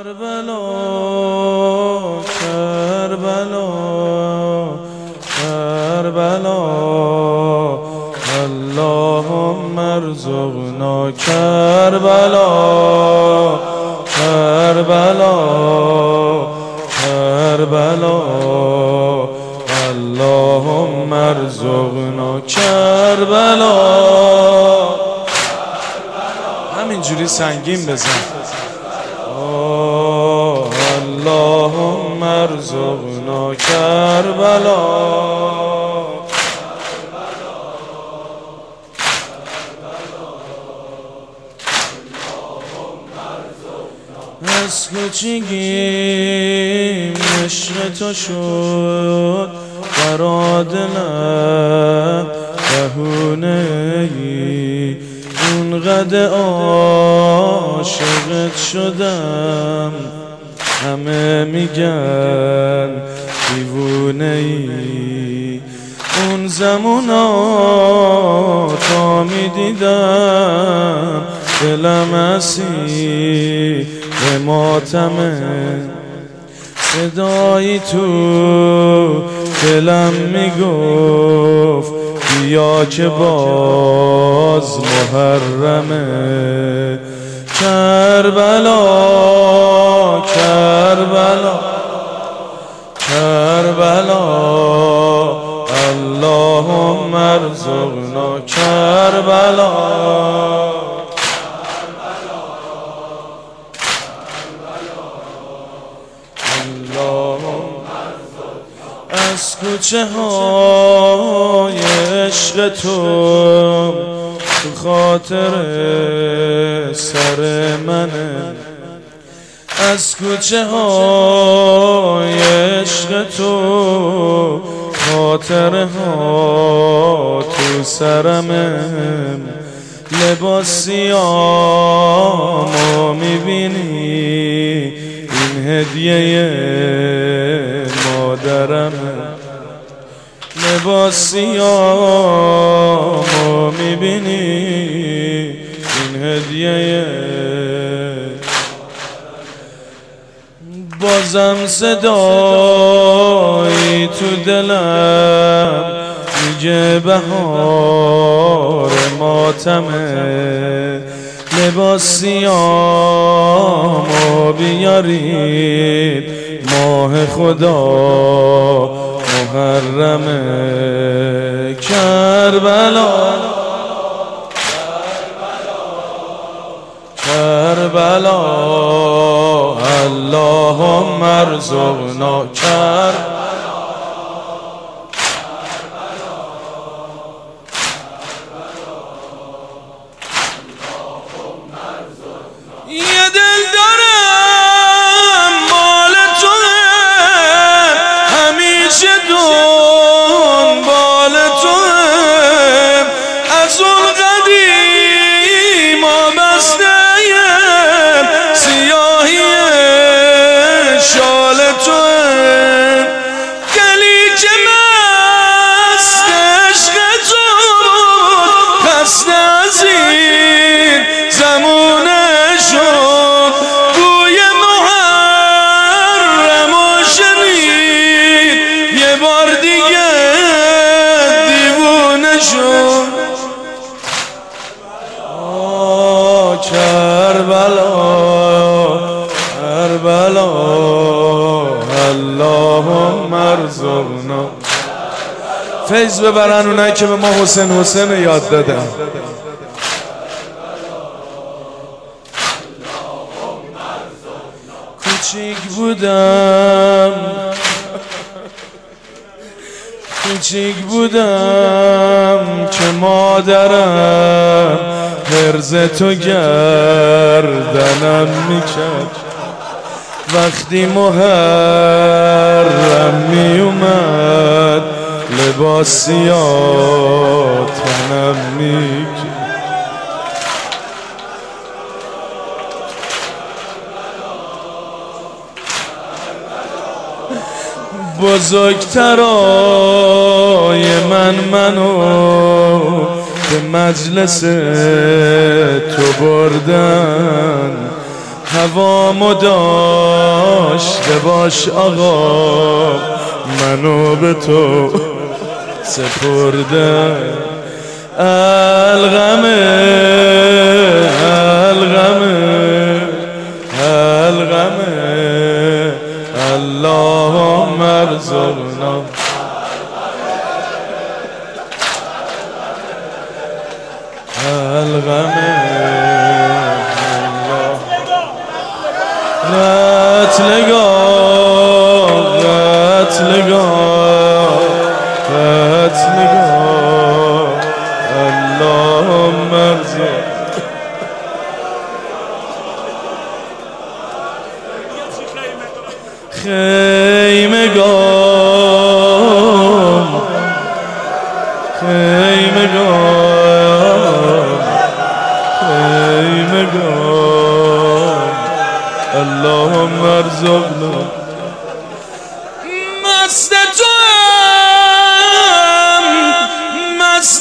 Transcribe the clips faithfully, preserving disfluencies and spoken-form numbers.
کربلا کربلا کربلا اللهم ارزقنا کربلا کربلا کربلا اللهم ارزقنا کربلا. همینجوری سنگین بزن. اللهم ارزقنا کربلا. از کوچگیم عشق تو شد برا دلم بهونه ای، اونقدر عاشقت شدم همه میگن دیوونه ای. اون زمونا تا میدیدم دلم اسیر ماتمه، صدایی تو دلم میگفت بیا که باز محرمه. کربلا کربلا کربلا اللهم ارزقنا کربلا. از کوچه های عشق تو تو خاطر سر منه، از کوچه های عشق تو خاطر ها تو سرمه. لباسیامو میبینی این هدیه مادرمه، لباسیامو میبینی این هدیه. بازم صدایی تو دلم میگه بهار ماتمه، لباسیامو بیارید ماه خدا محرمه. کربلا کربلا اللهم ارزقنا کربلا. یه دل دارم مال توه، همیشه دنبال توه، از اون قدیم آبسته سیاهی شال توه، گلی که مست عشق تو خسته از این زمونه شد، بوی محرم و شنید یه بار دیگه دیوونه شد. آه کربلا کربلا اللهم ارزقنا. فیض ببرن اونایی که به ما حسین حسین یاد دادن. کوچیک بودم کوچیک بودم که مادرم حرز تو گردنم میکرد، وقتی محرم میومد لباسیاتنم میکرد. بزرگترای من منو به مجلس تو بردن، هوامو داشته باش آقا، منو به تو سپرده الغمه الغمه الغمه اللهم ارزقنا الغمه قتلگاه قتلگاه قتلگاه اللهم ارزق خیمگاه خیمگاه خیمگاه اللهم ارزقنا مست توام مست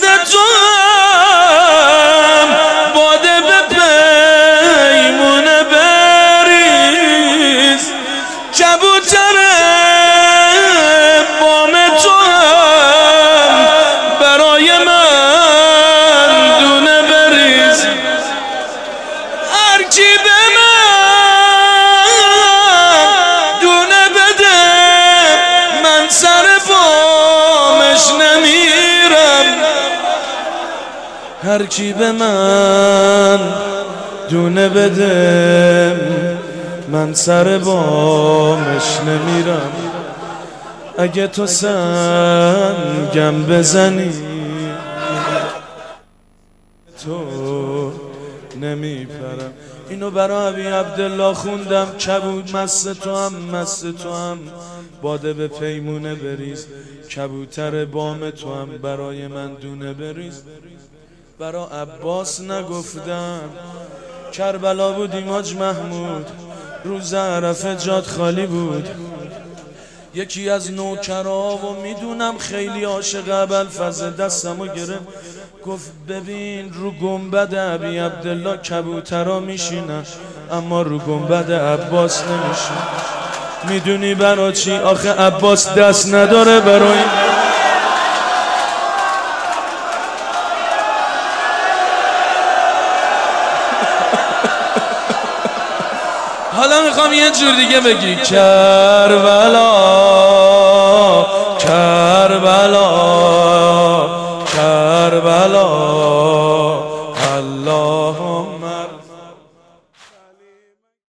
توام باده به پیمونه بریز کبوتر بام توام برای من دونه بریز هر کی به سر بامش نمیرم هر کی به من دونه بده من سر بامش نمیرم اگه تو سنگم بزنی تو نمیپرم. اینو برای ابی عبدالله خوندم. کبود مست تو هم مست تو هم باده به پیمونه بریز کبوتر بام تو هم برای من دونه بریز. برا عباس نگفتم کربلا بودیم حاج محمود روز عرفه جاد خالی بود. یکی از نوکرها و میدونم خیلی عاشق ابوالفضل دستمو گرفت گفت ببین رو گنبد ابی عبدالله کبوترها میشینن اما رو گنبد عباس نمیشین. میدونی برا چی؟ آخه عباس دست نداره برای حالا میخوام یه جور دیگه بگی کربلا